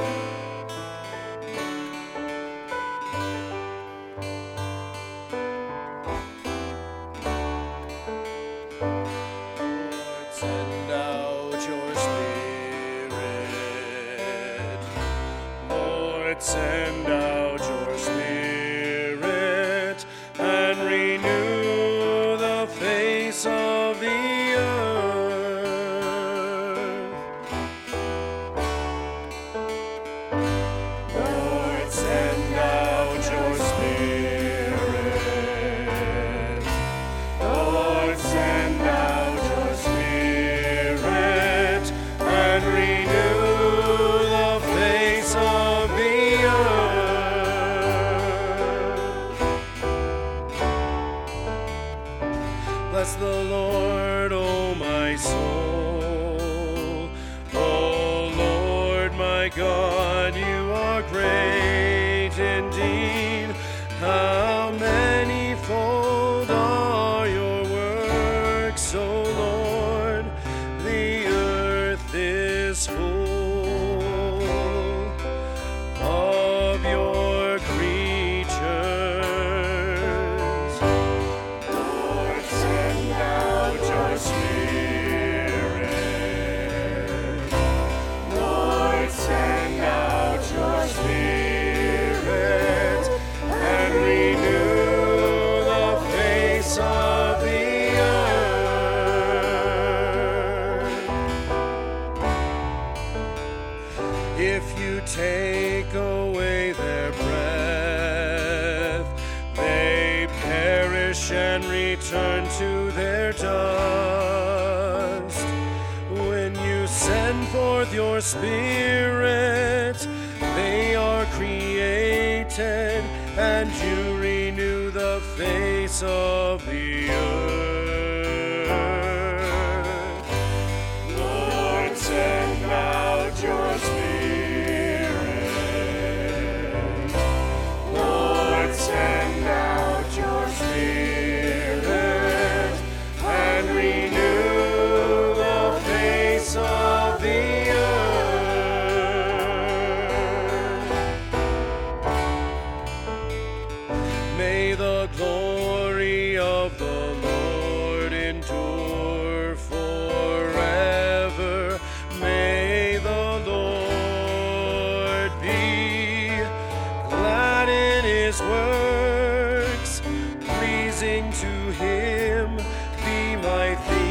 Send out your Spirit. Lord, send out your Spirit and renew the face of the earth. Lord, send out your Spirit. Lord, send out your Spirit and renew the face of the earth. Bless the Lord, O my soul. O Lord, my God, you are great indeed. How manifold are your works, O Lord. The earth is full of your creatures. Lord, send out your Spirit. Lord, send out your Spirit and renew the face of the earth. If you take away their breath, they perish and return to their dust. When you send forth your Spirit, they are created, and you renew the face of the earth. Lord, send out your Spirit. Lord, send out your Spirit and renew the face of the earth. May the glory of the Lord endure forever. May the Lord be glad in his works, pleasing to him be my theme.